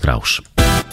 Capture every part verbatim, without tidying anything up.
graus.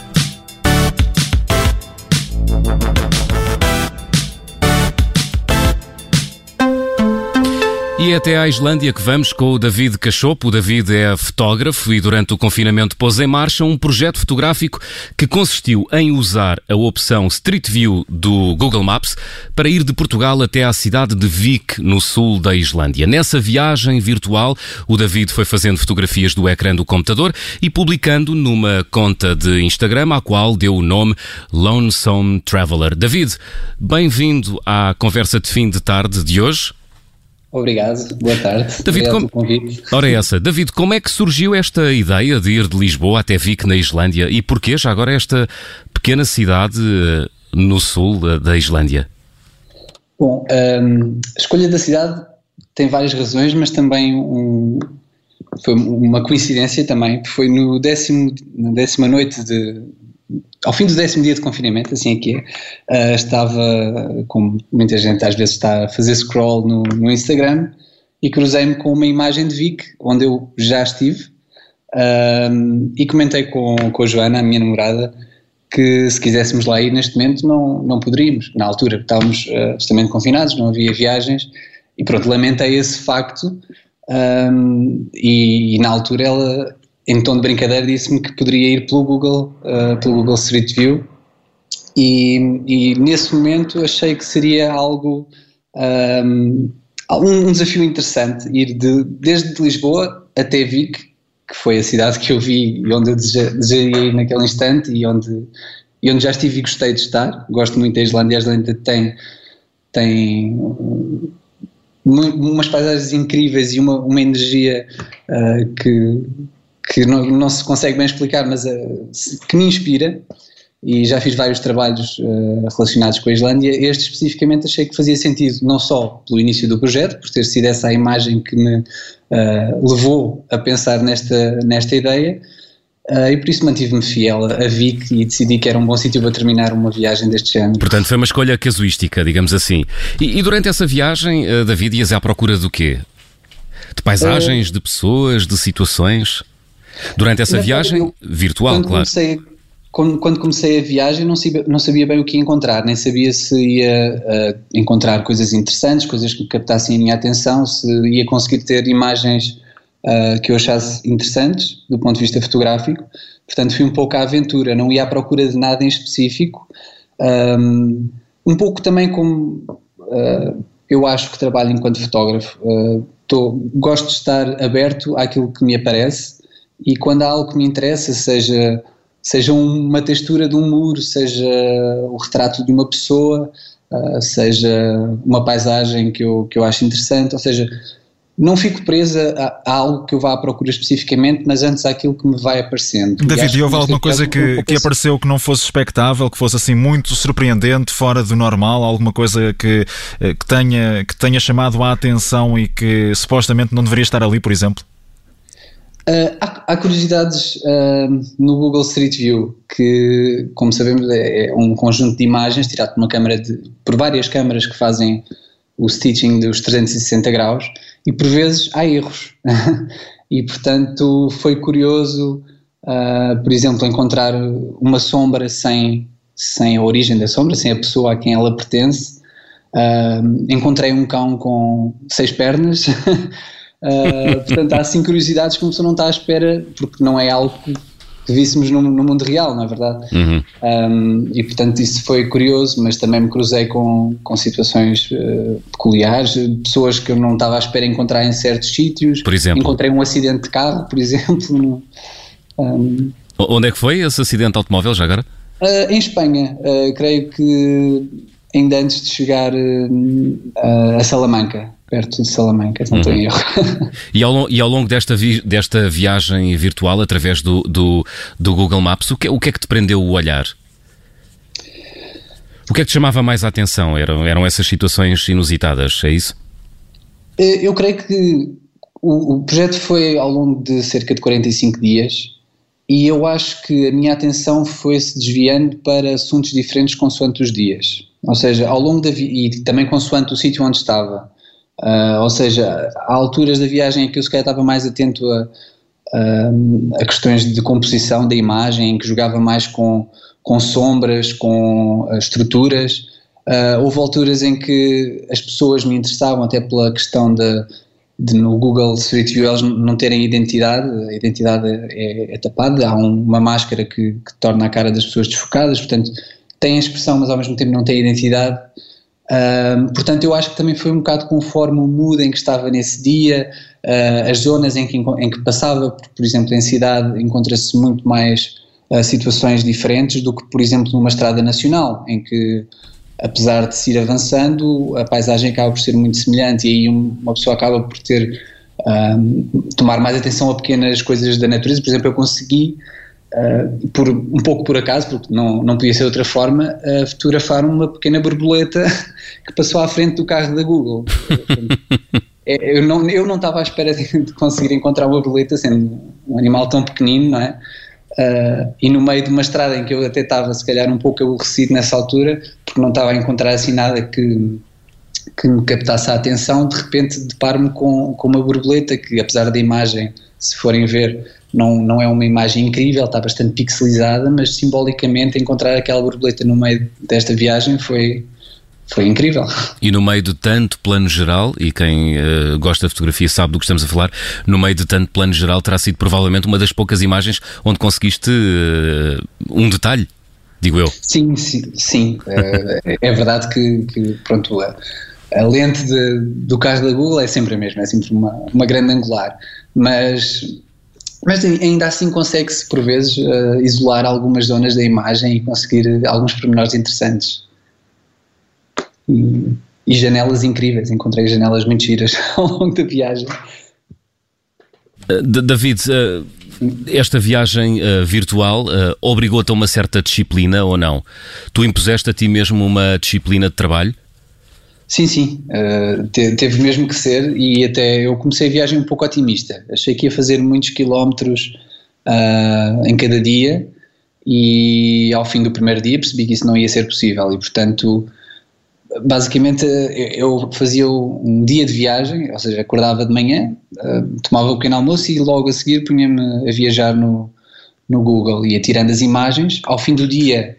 E é até à Islândia que vamos com o David Cachopo. O David é fotógrafo e durante o confinamento pôs em marcha um projeto fotográfico que consistiu em usar a opção Street View do Google Maps para ir de Portugal até à cidade de Vík, no sul da Islândia. Nessa viagem virtual, o David foi fazendo fotografias do ecrã do computador e publicando numa conta de Instagram, à qual deu o nome Lonesome Traveler. David, bem-vindo à conversa de fim de tarde de hoje. Obrigado, boa tarde. David, Obrigado com... pelo convite. Ora essa, David, como é que surgiu esta ideia de ir de Lisboa até Vík, na Islândia? E porquê já agora esta pequena cidade no sul da Islândia? Bom, um, a escolha da cidade tem várias razões, mas também um, foi uma coincidência também. Foi no décimo, na décima noite de... Ao fim do décimo dia de confinamento, assim é que é, uh, estava, como muita gente às vezes está a fazer scroll no, no Instagram, e cruzei-me com uma imagem de Vík, onde eu já estive, uh, e comentei com, com a Joana, a minha namorada, que se quiséssemos lá ir neste momento não, não poderíamos. Na altura estávamos uh, justamente confinados, não havia viagens, e pronto, lamentei esse facto, um, e, e na altura ela... em tom de brincadeira, disse-me que poderia ir pelo Google, uh, pelo Google Street View, e, e nesse momento achei que seria algo, um, um desafio interessante, ir de, desde Lisboa até Vík, que foi a cidade que eu vi e onde eu desejei ir naquele instante, e onde, e onde já estive e gostei de estar. Gosto muito da Islândia. A Islândia tem, tem um, umas paisagens incríveis e uma, uma energia uh, que... que não, não se consegue bem explicar, mas uh, que me inspira, e já fiz vários trabalhos uh, relacionados com a Islândia. Este especificamente achei que fazia sentido, não só pelo início do projeto, por ter sido essa a imagem que me uh, levou a pensar nesta, nesta ideia, uh, e por isso mantive-me fiel a Vík e decidi que era um bom sítio para terminar uma viagem deste género. Portanto, foi uma escolha casuística, digamos assim. E, e durante essa viagem, uh, David, ias à procura do quê? De paisagens, uh, de pessoas, de situações? Durante essa viagem eu, virtual, quando claro. Comecei, quando, quando comecei a viagem não sabia, não sabia bem o que encontrar, nem sabia se ia uh, encontrar coisas interessantes, coisas que captassem a minha atenção, se ia conseguir ter imagens uh, que eu achasse interessantes do ponto de vista fotográfico. Portanto, fui um pouco à aventura, não ia à procura de nada em específico. Um, um pouco também como uh, eu acho que trabalho enquanto fotógrafo, uh, tô, gosto de estar aberto àquilo que me aparece. E quando há algo que me interessa, seja, seja uma textura de um muro, seja o retrato de uma pessoa, uh, seja uma paisagem que eu, que eu acho interessante, ou seja, não fico presa a, a algo que eu vá à procura especificamente, mas antes àquilo que me vai aparecendo. David, e houve alguma coisa que, que apareceu que não fosse expectável, que fosse assim muito surpreendente, fora do normal, alguma coisa que, que, tenha, que tenha chamado a atenção e que supostamente não deveria estar ali, por exemplo? Uh, há, há curiosidades uh, no Google Street View, que, como sabemos, é, é um conjunto de imagens tirado por uma câmara de, por várias câmaras que fazem o stitching dos trezentos e sessenta graus, e por vezes há erros. E portanto foi curioso, uh, por exemplo, encontrar uma sombra sem, sem a origem da sombra, sem a pessoa a quem ela pertence. Uh, encontrei um cão com seis pernas. Uh, portanto há assim curiosidades que uma pessoa não está à espera, porque não é algo que, que víssemos no, no mundo real, não é verdade? Uhum. Um, e portanto isso foi curioso, mas também me cruzei com, com situações uh, peculiares, pessoas que eu não estava à espera encontrar em certos sítios. Por exemplo? Encontrei um acidente de carro, por exemplo. No, um, Onde é que foi esse acidente de automóvel já agora? Uh, em Espanha, uh, creio que ainda antes de chegar uh, a Salamanca, perto de Salamanca, se não estou em erro. E ao, e ao longo desta, vi, desta viagem virtual através do, do, do Google Maps, o que, o que é que te prendeu o olhar? O que é que te chamava mais a atenção? Eram, eram essas situações inusitadas, é isso? Eu creio que o, o projeto foi ao longo de cerca de quarenta e cinco dias, e eu acho que a minha atenção foi-se desviando para assuntos diferentes consoante os dias. Ou seja, ao longo da vi- e também consoante o sítio onde estava. Uh, ou seja, há alturas da viagem em que eu se calhar estava mais atento a, uh, a questões de composição da imagem, em que jogava mais com, com sombras, com uh, estruturas. Uh, houve alturas em que as pessoas me interessavam até pela questão de, de no Google Street View eles não terem identidade, a identidade é, é tapada, há um, uma máscara que, que torna a cara das pessoas desfocadas, portanto tem a expressão mas ao mesmo tempo não tem identidade. Uh, portanto eu acho que também foi um bocado conforme o mood em que estava nesse dia, uh, as zonas em que, em que passava, por, por exemplo em cidade encontra-se muito mais uh, situações diferentes do que por exemplo numa estrada nacional, em que apesar de se ir avançando, a paisagem acaba por ser muito semelhante e aí uma pessoa acaba por ter, um, tomar mais atenção a pequenas coisas da natureza. Por exemplo, eu consegui, uh, por, um pouco por acaso, porque não, não podia ser de outra forma, uh, fotografar uma pequena borboleta que passou à frente do carro da Google. eu, não, eu não estava à espera de, de conseguir encontrar uma borboleta, sendo um animal tão pequenino, não é? Uh, e no meio de uma estrada em que eu até estava se calhar um pouco aborrecido nessa altura, porque não estava a encontrar assim nada que, que me captasse a atenção, de repente deparo-me com, com uma borboleta que, apesar da imagem, se forem ver, não, não é uma imagem incrível, está bastante pixelizada, mas simbolicamente encontrar aquela borboleta no meio desta viagem foi... Foi incrível. E no meio de tanto plano geral, e quem uh, gosta de fotografia sabe do que estamos a falar, no meio de tanto plano geral terá sido provavelmente uma das poucas imagens onde conseguiste uh, um detalhe, digo eu. Sim, sim, sim. uh, é verdade que, que pronto, a, a lente de, do carro da Google é sempre a mesma, é sempre uma, uma grande angular, mas... Mas ainda assim consegue-se por vezes uh, isolar algumas zonas da imagem e conseguir alguns pormenores interessantes. E, e janelas incríveis, encontrei janelas muito giras ao longo da viagem. Uh, David, uh, esta viagem uh, virtual uh, obrigou-te a uma certa disciplina ou não? Tu impuseste a ti mesmo uma disciplina de trabalho? Sim, sim, uh, te, teve mesmo que ser, e até eu comecei a viagem um pouco otimista. Achei que ia fazer muitos quilómetros uh, em cada dia e ao fim do primeiro dia percebi que isso não ia ser possível e portanto... Basicamente eu fazia um dia de viagem, ou seja, acordava de manhã, tomava o pequeno almoço e logo a seguir punha-me a viajar no, no Google, ia tirando as imagens. Ao fim do dia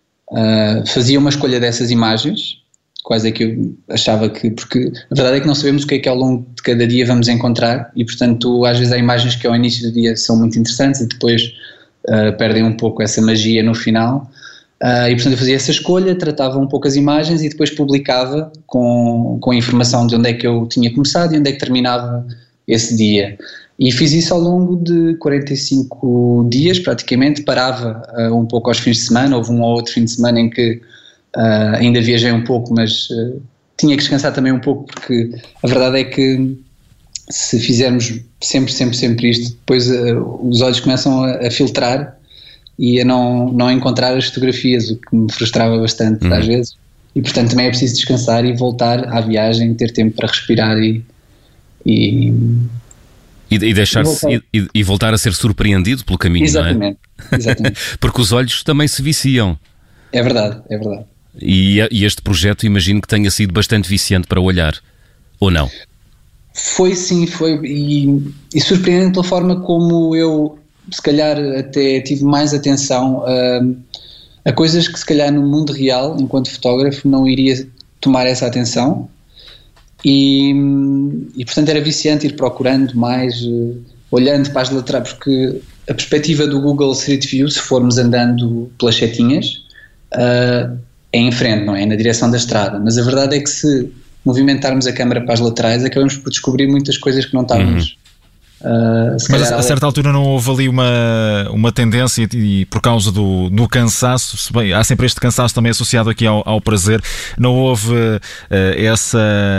fazia uma escolha dessas imagens, quais é que eu achava que, porque a verdade é que não sabemos o que é que ao longo de cada dia vamos encontrar e portanto às vezes há imagens que ao início do dia são muito interessantes e depois uh, perdem um pouco essa magia no final. Uh, e portanto eu fazia essa escolha, tratava um pouco as imagens e depois publicava com, com a informação de onde é que eu tinha começado e onde é que terminava esse dia. E fiz isso ao longo de quarenta e cinco dias praticamente, parava uh, um pouco aos fins de semana, houve um ou outro fim de semana em que uh, ainda viajei um pouco, mas uh, tinha que descansar também um pouco porque a verdade é que se fizermos sempre, sempre, sempre isto, depois uh, os olhos começam a, a filtrar e a não, não encontrar as fotografias, o que me frustrava bastante uhum. às vezes, e portanto também é preciso descansar e voltar à viagem, ter tempo para respirar e e, e, e deixar-se e, e, e voltar a ser surpreendido pelo caminho, exatamente, não é? Exatamente. Porque os olhos também se viciam. É verdade, é verdade. E, e este projeto imagino que tenha sido bastante viciante para o olhar, ou não? Foi sim, foi, e, e surpreendente pela forma como eu se calhar até tive mais atenção a, a coisas que se calhar no mundo real, enquanto fotógrafo, não iria tomar essa atenção e, e portanto era viciante ir procurando mais, uh, olhando para as laterais, porque a perspectiva do Google Street View, se formos andando pelas setinhas, uh, é em frente, não é? É na direção da estrada, mas a verdade é que se movimentarmos a câmera para as laterais acabamos por descobrir muitas coisas que não estávamos... Uhum. Uh, Mas a certa altura não houve ali uma, uma tendência e, e por causa do, do cansaço, se bem, há sempre este cansaço também associado aqui ao, ao prazer, não houve uh, essa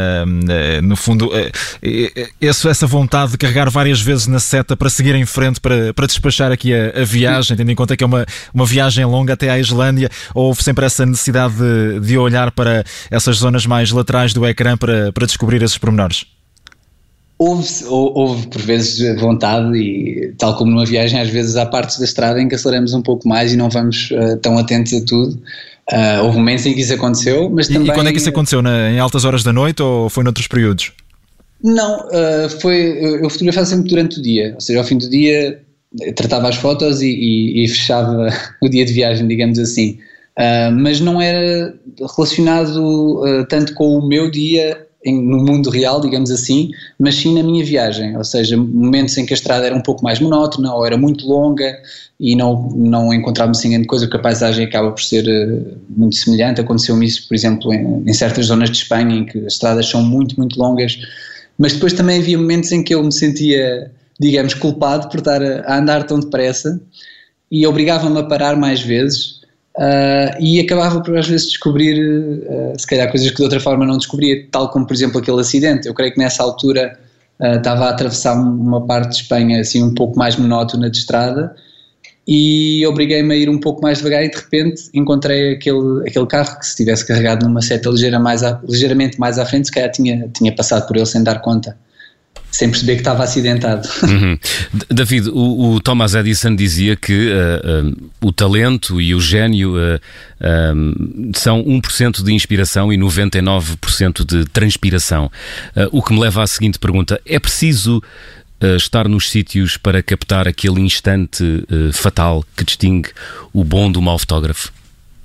uh, no fundo uh, essa, essa vontade de carregar várias vezes na seta para seguir em frente, para, para despachar aqui a, a viagem, tendo em conta que é uma, uma viagem longa até à Islândia, ou houve sempre essa necessidade de, de olhar para essas zonas mais laterais do ecrã para, para descobrir esses pormenores? Houve, houve por vezes vontade e tal como numa viagem às vezes há partes da estrada em que aceleramos um pouco mais e não vamos uh, tão atentos a tudo. Uh, houve momentos em que isso aconteceu, mas também... E quando é que isso aconteceu? Na, em altas horas da noite ou foi noutros períodos? Não, uh, foi, eu fotografava sempre durante o dia, ou seja, ao fim do dia tratava as fotos e, e, e fechava o dia de viagem, digamos assim, uh, mas não era relacionado uh, tanto com o meu dia em, no mundo real, digamos assim, mas sim na minha viagem, ou seja, momentos em que a estrada era um pouco mais monótona ou era muito longa e não, não encontrava-me assim grande coisa, porque a paisagem acaba por ser uh, muito semelhante. Aconteceu-me isso, por exemplo, em, em certas zonas de Espanha em que as estradas são muito, muito longas. Mas depois também havia momentos em que eu me sentia, digamos, culpado por estar a, a andar tão depressa e obrigava-me a parar mais vezes uh, e acabava por às vezes descobrir, uh, se calhar, coisas que de outra forma não descobria, tal como, por exemplo, aquele acidente. Eu creio que nessa altura uh, estava a atravessar uma parte de Espanha assim um pouco mais monótona de estrada e obriguei-me a ir um pouco mais devagar e de repente encontrei aquele, aquele carro que, se tivesse carregado numa seta ligeira mais a, ligeiramente mais à frente, se calhar tinha, tinha passado por ele sem dar conta, sem perceber que estava acidentado. Uhum. David, o, o Thomas Edison dizia que uh, uh, o talento e o gênio uh, uh, são um por cento de inspiração e noventa e nove por cento de transpiração. Uh, o que me leva à seguinte pergunta: é preciso Uh, estar nos sítios para captar aquele instante uh, fatal que distingue o bom do mau fotógrafo?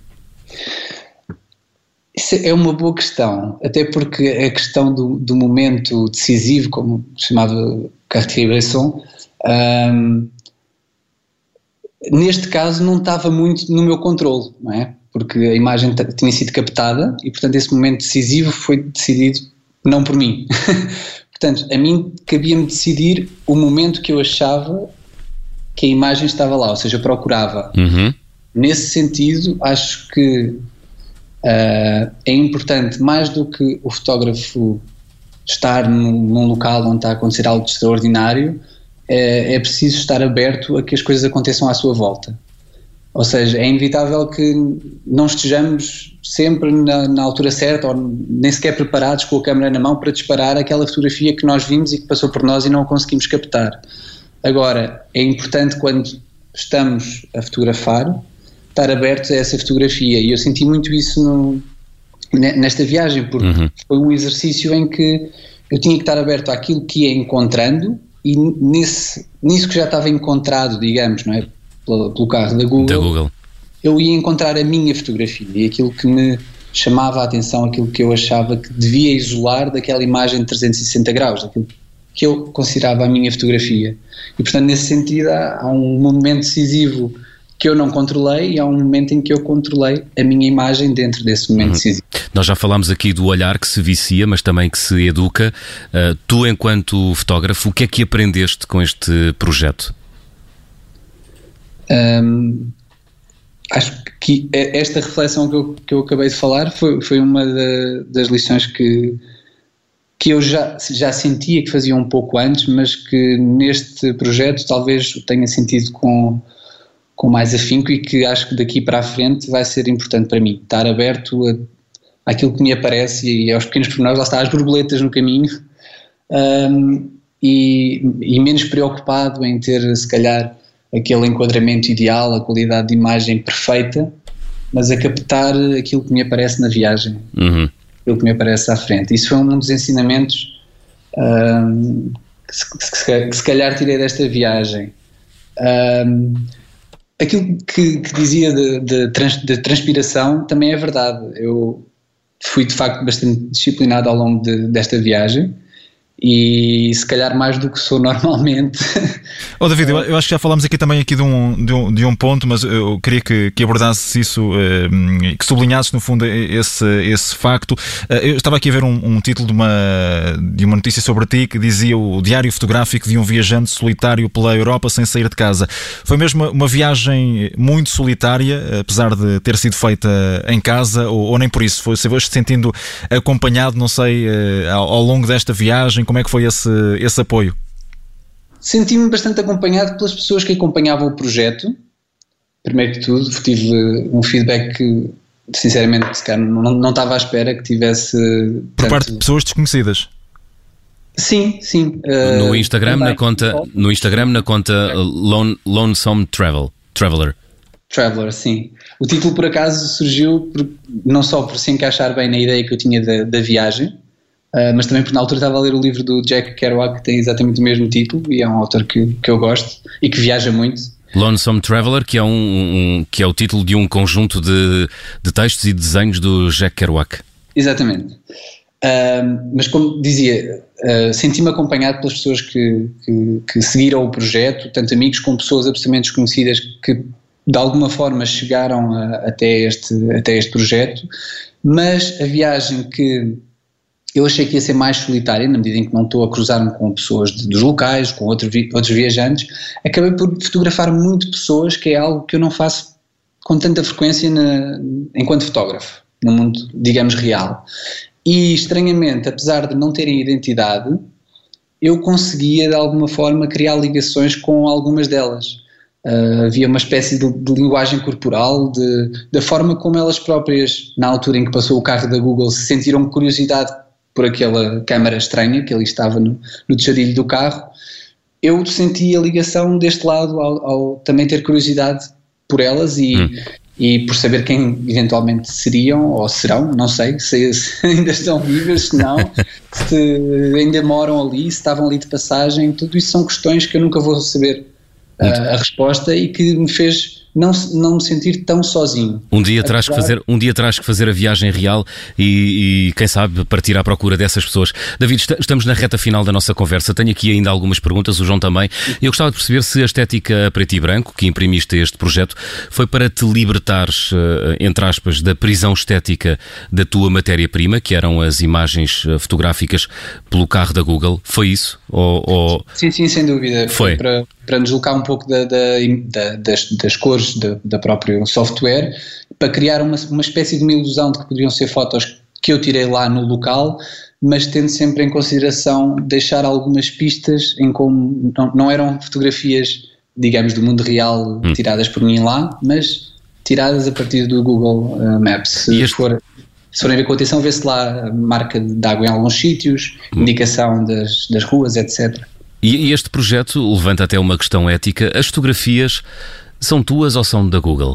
Isso é uma boa questão, até porque a questão do, do momento decisivo, como chamava Cartier-Bresson, um, neste caso não estava muito no meu controle, não é? Porque a imagem t- tinha sido captada e, portanto, esse momento decisivo foi decidido não por mim. Portanto, a mim cabia-me decidir o momento que eu achava que a imagem estava lá, ou seja, eu procurava. Uhum. Nesse sentido, acho que uh, é importante, mais do que o fotógrafo estar num, num local onde está a acontecer algo de extraordinário, é, é preciso estar aberto a que as coisas aconteçam à sua volta. Ou seja, é inevitável que não estejamos sempre na, na altura certa ou nem sequer preparados com a câmera na mão para disparar aquela fotografia que nós vimos e que passou por nós e não a conseguimos captar. Agora, é importante, quando estamos a fotografar, estar abertos a essa fotografia, e eu senti muito isso no, nesta viagem, porque uhum. foi um exercício em que eu tinha que estar aberto àquilo que ia encontrando, e nesse, nisso que já estava encontrado, digamos, não é? Pelo carro da Google, da Google, eu ia encontrar a minha fotografia e aquilo que me chamava a atenção, aquilo que eu achava que devia isolar daquela imagem de trezentos e sessenta graus, daquilo que eu considerava a minha fotografia. E, portanto, nesse sentido, há, há um momento decisivo que eu não controlei e há um momento em que eu controlei a minha imagem dentro desse momento uhum. decisivo. Nós já falámos aqui do olhar que se vicia, mas também que se educa. Uh, tu, enquanto fotógrafo, o que é que aprendeste com este projeto? Um, acho que esta reflexão que eu, que eu acabei de falar foi, foi uma da, das lições que, que eu já, já sentia que fazia um pouco antes, mas que neste projeto talvez tenha sentido com, com mais afinco, e que acho que daqui para a frente vai ser importante para mim, estar aberto a, àquilo que me aparece e aos pequenos pormenores, lá está, às borboletas no caminho, um, e, e menos preocupado em ter, se calhar, aquele enquadramento ideal, a qualidade de imagem perfeita, mas a captar aquilo que me aparece na viagem, uhum. aquilo que me aparece à frente. Isso foi um dos ensinamentos um, que, se, que, que se calhar tirei desta viagem. Um, aquilo que, que dizia de, de, trans, de transpiração também é verdade. Eu fui de facto bastante disciplinado ao longo de, desta viagem, e se calhar mais do que sou normalmente. Oh, David, eu, eu acho que já falámos aqui também aqui de, um, de, um, de um ponto, mas eu queria que, que abordasses isso, eh, que sublinhasses no fundo esse, esse facto. Eu estava aqui a ver um, um título de uma, de uma notícia sobre ti que dizia: o diário fotográfico de um viajante solitário pela Europa sem sair de casa. Foi mesmo uma, uma viagem muito solitária, apesar de ter sido feita em casa, ou, ou nem por isso? Foi, se foste sentindo acompanhado, não sei, ao, ao longo desta viagem? Como é que foi esse, esse apoio? Senti-me bastante acompanhado pelas pessoas que acompanhavam o projeto. Primeiro que tudo, tive um feedback que, sinceramente, cara, não, não estava à espera que tivesse... Por tanto... parte de pessoas desconhecidas? Sim, sim. No Instagram, uh, na conta, no Instagram, na conta Lone, Lonesome Travel, Traveler. Traveler, sim. O título, por acaso, surgiu por, não só por se encaixar bem na ideia que eu tinha da, da viagem, uh, mas também porque na altura estava a ler o livro do Jack Kerouac, que tem exatamente o mesmo título, e é um autor que, que eu gosto e que viaja muito. Lonesome Traveler, que é, um, um, que é o título de um conjunto de, de textos e desenhos do Jack Kerouac. Exatamente. Uh, mas como dizia, uh, senti-me acompanhado pelas pessoas que, que, que seguiram o projeto, tanto amigos como pessoas absolutamente desconhecidas que de alguma forma chegaram a, até, este, até este projeto, mas a viagem que eu achei que ia ser mais solitária, na medida em que não estou a cruzar-me com pessoas de, dos locais, com outro, outros viajantes, acabei por fotografar muito pessoas, que é algo que eu não faço com tanta frequência na, enquanto fotógrafo, no mundo, digamos, real. E, estranhamente, apesar de não terem identidade, eu conseguia, de alguma forma, criar ligações com algumas delas. Uh, havia uma espécie de, de linguagem corporal, de, da forma como elas próprias, na altura em que passou o carro da Google, se sentiram curiosidade por aquela câmara estranha que ali estava no, no tejadilho do carro. Eu senti a ligação deste lado ao, ao também ter curiosidade por elas e... Hum. E por saber quem eventualmente seriam ou serão, não sei, se, se ainda estão vivas, se não, se ainda moram ali, se estavam ali de passagem, tudo isso são questões que eu nunca vou saber uh, a resposta e que me fez não, não me sentir tão sozinho. Um dia terás que fazer, um dia terás que fazer a viagem real e, e quem sabe partir à procura dessas pessoas. David, estamos na reta final da nossa conversa, tenho aqui ainda algumas perguntas, o João também. Eu gostava de perceber se a estética preto e branco que imprimiste a este projeto foi para te libertares, entre aspas, da prisão estética da tua matéria-prima, que eram as imagens fotográficas pelo carro da Google. Foi isso? Ou, ou... Sim, sim, sem dúvida. Foi. Foi para, para nos deslocar um pouco da, da, da, das, das cores da, da própria software, para criar uma, uma espécie de uma ilusão de que poderiam ser fotos que eu tirei lá no local, mas tendo sempre em consideração deixar algumas pistas em como não, não eram fotografias, digamos, do mundo real hum. tiradas por mim lá, mas tiradas a partir do Google uh, Maps. Se, este... for, se forem ver com atenção, vê-se lá a marca de água em alguns sítios, hum. indicação das, das ruas, etcétera. E este projeto levanta até uma questão ética. As fotografias são tuas ou são da Google?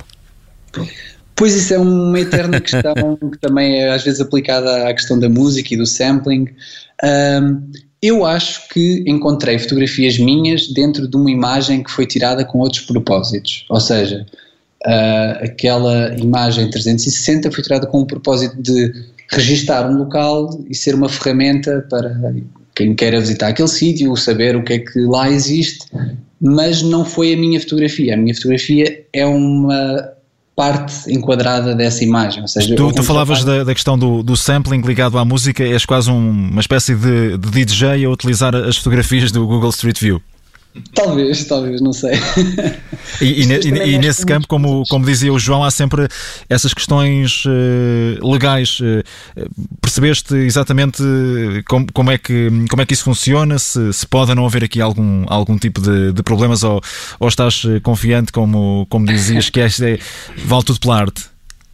Pois isso é uma eterna questão que também é às vezes aplicada à questão da música e do sampling. Um, eu acho que encontrei fotografias minhas dentro de uma imagem que foi tirada com outros propósitos. Ou seja, uh, aquela imagem trezentos e sessenta foi tirada com o propósito de registar um local e ser uma ferramenta para quem queira visitar aquele sítio, saber o que é que lá existe, mas não foi a minha fotografia. A minha fotografia é uma parte enquadrada dessa imagem. Ou seja, tu tu falavas da, da questão do, do sampling ligado à música, és quase um, uma espécie de, de D J a utilizar as fotografias do Google Street View. Talvez, talvez, não sei. E, e, e, e nesse campo, como, como dizia o João, há sempre essas questões uh, legais. Uh, percebeste exatamente como, como, é que, como é que isso funciona? Se, se pode ou não haver aqui algum, algum tipo de, de problemas, ou, ou estás confiante, como, como dizias, que é, é, vale tudo pela arte?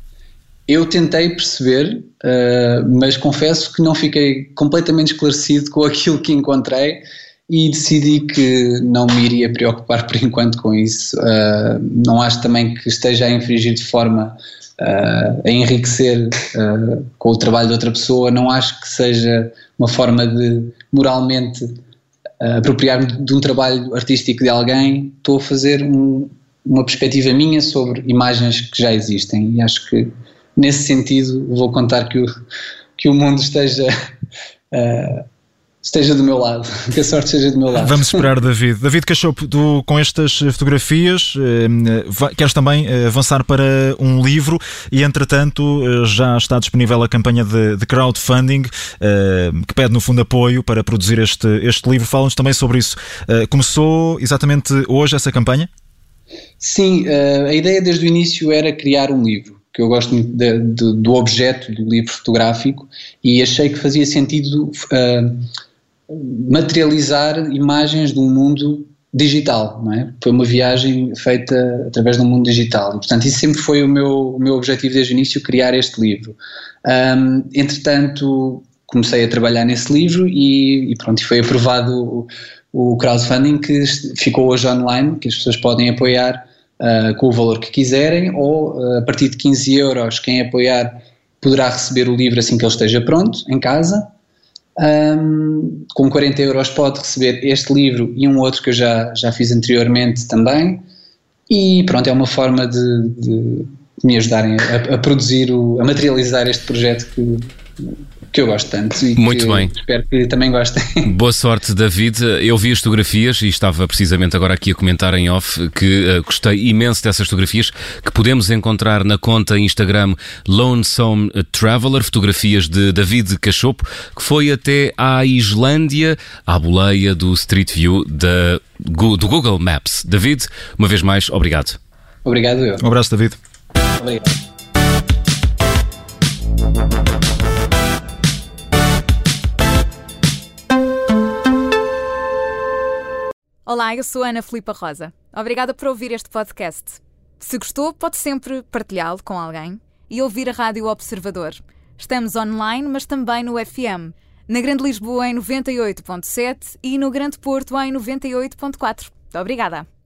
Eu tentei perceber, uh, mas confesso que não fiquei completamente esclarecido com aquilo que encontrei. E decidi que não me iria preocupar por enquanto com isso. Uh, não acho também que esteja a infringir de forma uh, a enriquecer uh, com o trabalho de outra pessoa. Não acho que seja uma forma de moralmente uh, apropriar-me de um trabalho artístico de alguém. Estou a fazer um, uma perspectiva minha sobre imagens que já existem e acho que nesse sentido vou contar que o, que o mundo esteja... Uh, esteja do meu lado, que a sorte esteja do meu lado. Vamos esperar, David. David Cachopo, tu com estas fotografias eh, queres também avançar para um livro e, entretanto, já está disponível a campanha de, de crowdfunding eh, que pede, no fundo, apoio para produzir este, este livro. Fala-nos também sobre isso. Eh, começou exatamente hoje essa campanha? Sim, a ideia desde o início era criar um livro, que eu gosto muito de, de, do objeto do livro fotográfico e achei que fazia sentido uh, materializar imagens de um mundo digital, não é? Foi uma viagem feita através de um mundo digital e, portanto, isso sempre foi o meu, o meu objetivo desde o início, criar este livro. Um, entretanto, comecei a trabalhar nesse livro e, e pronto, foi aprovado o, o crowdfunding, que ficou hoje online, que as pessoas podem apoiar Uh, com o valor que quiserem, ou uh, a partir de quinze euros quem apoiar poderá receber o livro assim que ele esteja pronto, em casa, Um, com quarenta euros pode receber este livro e um outro que eu já, já fiz anteriormente também, e pronto, é uma forma de, de me ajudarem a, a produzir, o, a materializar este projeto que, que eu gosto tanto e Muito que bem. espero que também gostem. Boa sorte, David. Eu vi as fotografias e estava precisamente agora aqui a comentar em off que uh, gostei imenso dessas fotografias que podemos encontrar na conta Instagram Lonesome Traveler, fotografias de David Cachopo, que foi até à Islândia, à boleia do Street View da, do Google Maps. David, uma vez mais, obrigado. Obrigado eu. Um abraço, David. Obrigado. Olá, eu sou a Ana Filipa Rosa. Obrigada por ouvir este podcast. Se gostou, pode sempre partilhá-lo com alguém e ouvir a Rádio Observador. Estamos online, mas também no F M. Na Grande Lisboa em noventa e oito ponto sete e no Grande Porto em noventa e oito ponto quatro. Obrigada.